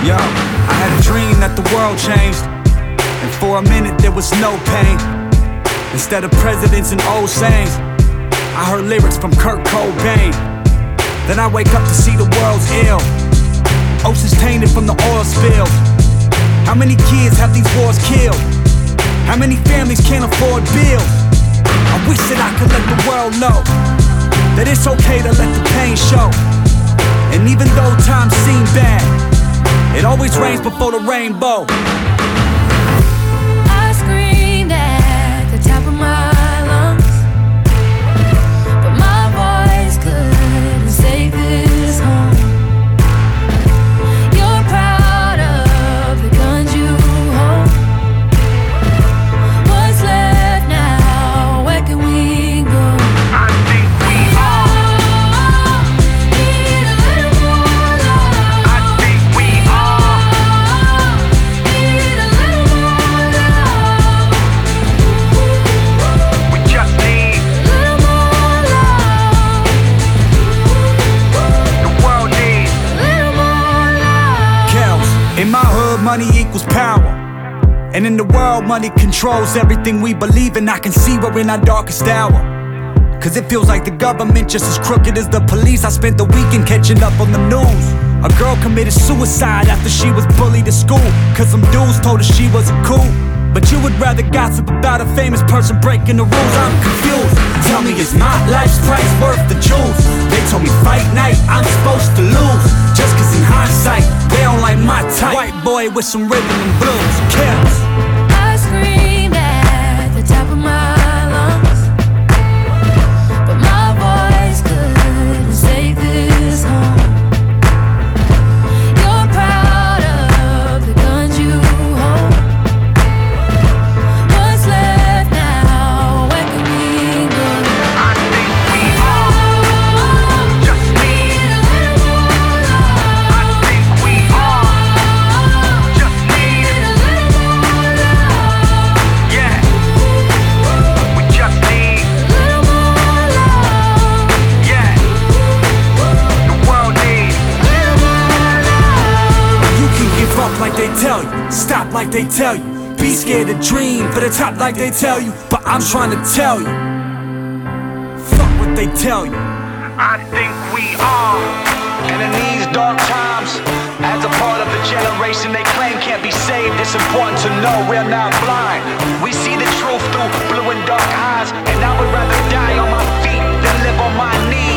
Yo, I had a dream that the world changed, and for a minute there was no pain. Instead of presidents and old sayings, I heard lyrics from Kurt Cobain. Then I wake up to see the world's ill, oceans tainted from the oil spill. How many kids have these wars killed? How many families can't afford bills? I wish that I could let the world know that it's okay to let the pain show. And even though times seem bad, it always rains before the rainbow. I screamed at the top of my lungs, but my voice couldn't save this home. You're proud of the guns you hold. What's left now? Where can we go? I think we all need a little more love. I think we all need a little more love. We just need A little more love. the world needs. A little more love. Kells, in my hood, money equals power. And in the world, money controls everything we believe in. I can see we're in our darkest hour, cause it feels like the government just as crooked as the police. I spent the weekend catching up on the news. A girl committed suicide after she was bullied at school, cause some dudes told her she wasn't cool. But you would rather gossip about a famous person breaking the rules. I'm confused. Tell me, is my life's price worth the jewels? They told me fight night, I'm supposed to lose, just cause in hindsight, they don't like my type. White boy with some rhythm and blues. Kells. I screamed at the top of my lungs, but my voice couldn't save this home. You're proud of the guns you hold. What's left now? Where can we go? I think we all just need. A little more love. I think we all just need. A little more love. Yeah, we just need. A little more love. Yeah, the world needs. A little more love. You can give up like they tell you, stop like they tell you, be scared to dream for the top like they tell you. But I'm trying to tell you, fuck what they tell you. I think we are. And in these dark times, as a part of the generation they claim can't be saved, it's important to know we're not blind. We see the truth through blue and dark eyes, and I would rather die on my feet than live on my knees.